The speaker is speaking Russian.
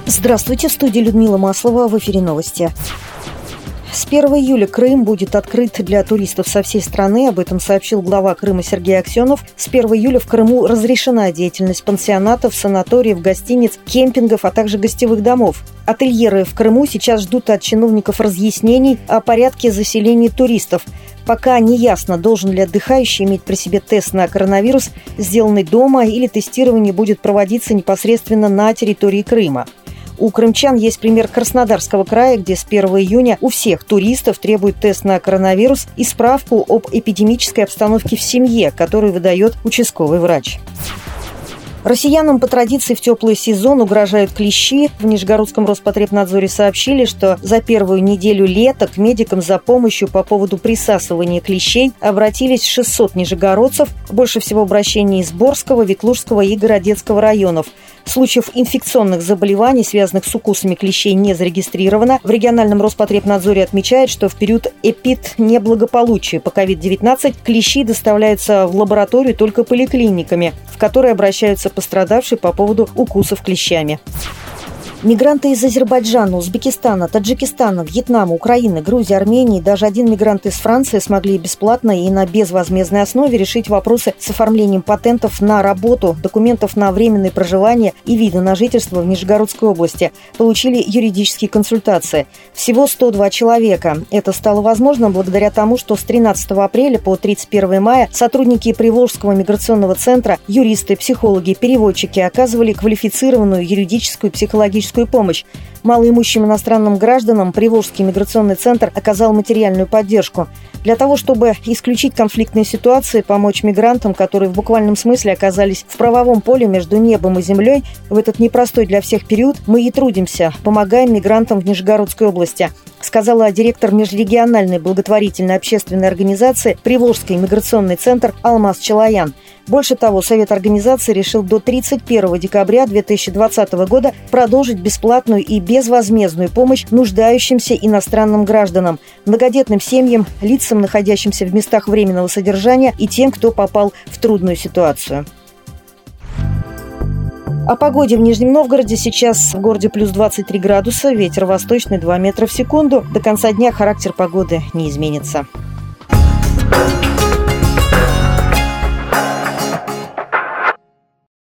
Здравствуйте, в студии Людмила Маслова, в эфире новости. С 1 июля Крым будет открыт для туристов со всей страны. Об этом сообщил глава Крыма Сергей Аксенов. С 1 июля в Крыму разрешена деятельность пансионатов, санаториев, гостиниц, кемпингов, а также гостевых домов. Ательеры в Крыму сейчас ждут от чиновников разъяснений о порядке заселения туристов. Пока не ясно, должен ли отдыхающий иметь при себе тест на коронавирус, сделанный дома, или тестирование будет проводиться непосредственно на территории Крыма. У крымчан есть пример Краснодарского края, где с 1 июня у всех туристов требуют тест на коронавирус и справку об эпидемической обстановке в семье, которую выдает участковый врач. Россиянам по традиции в теплый сезон угрожают клещи. В Нижегородском Роспотребнадзоре сообщили, что за первую неделю лета к медикам за помощью по поводу присасывания клещей обратились 600 нижегородцев. Больше всего обращений из Борского, Ветлужского и Городецкого районов. Случаев инфекционных заболеваний, связанных с укусами клещей, не зарегистрировано. В региональном Роспотребнадзоре отмечают, что в период эпиднеблагополучия по COVID-19 клещи доставляются в лабораторию только поликлиниками, в которые обращаются пострадавшие по поводу укусов клещами. Мигранты из Азербайджана, Узбекистана, Таджикистана, Вьетнама, Украины, Грузии, Армении, даже один мигрант из Франции смогли бесплатно и на безвозмездной основе решить вопросы с оформлением патентов на работу, документов на временное проживание и виды на жительство в Нижегородской области. Получили юридические консультации. Всего 102 человека. Это стало возможным благодаря тому, что с 13 апреля по 31 мая сотрудники Приволжского миграционного центра, юристы, психологи, переводчики оказывали квалифицированную юридическую и психологическую помощь. Малоимущим иностранным гражданам Приволжский миграционный центр оказал материальную поддержку. Для того, чтобы исключить конфликтные ситуации, помочь мигрантам, которые в буквальном смысле оказались в правовом поле между небом и землей, в этот непростой для всех период мы и трудимся, помогаем мигрантам в Нижегородской области, сказала директор межрегиональной благотворительной общественной организации Приволжский миграционный центр Алмаз Челаян. Больше того, Совет организации решил до 31 декабря 2020 года продолжить бесплатную и безвозмездную помощь нуждающимся иностранным гражданам, многодетным семьям, лицам, находящимся в местах временного содержания, и тем, кто попал в трудную ситуацию. О погоде в Нижнем Новгороде. Сейчас в городе плюс 23 градуса, ветер восточный 2 метра в секунду. До конца дня характер погоды не изменится.